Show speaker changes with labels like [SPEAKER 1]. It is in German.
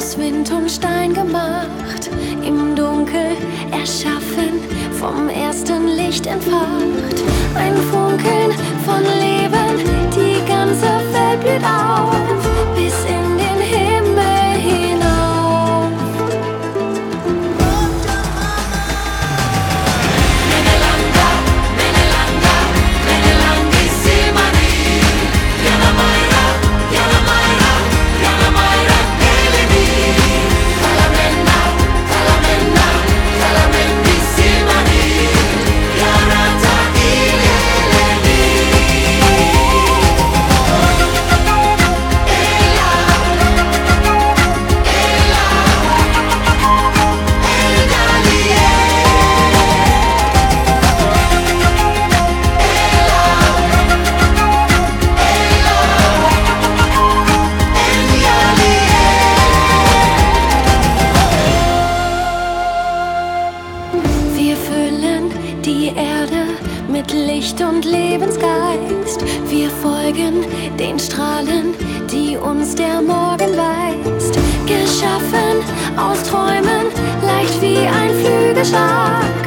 [SPEAKER 1] aus Wind und Stein gemacht, im Dunkel erschaffen, vom ersten Licht entfacht. Ein Funkeln von Leben, die ganze Welt blüht auf, bis in den Himmel hinauf. Menelanda, Menelanda, Menelandissima di Jana Mayra, Jana Mayra, Jana Mayra, Eleni. Calamenda, Calamenda, Calamendissima di Janata Ileleni. Wir füllen die Erde mit Licht und Lebensgeist. Wir folgen den Strahlen, die uns der Morgen weist. Geschaffen aus Träumen, leicht wie ein Flügelschlag.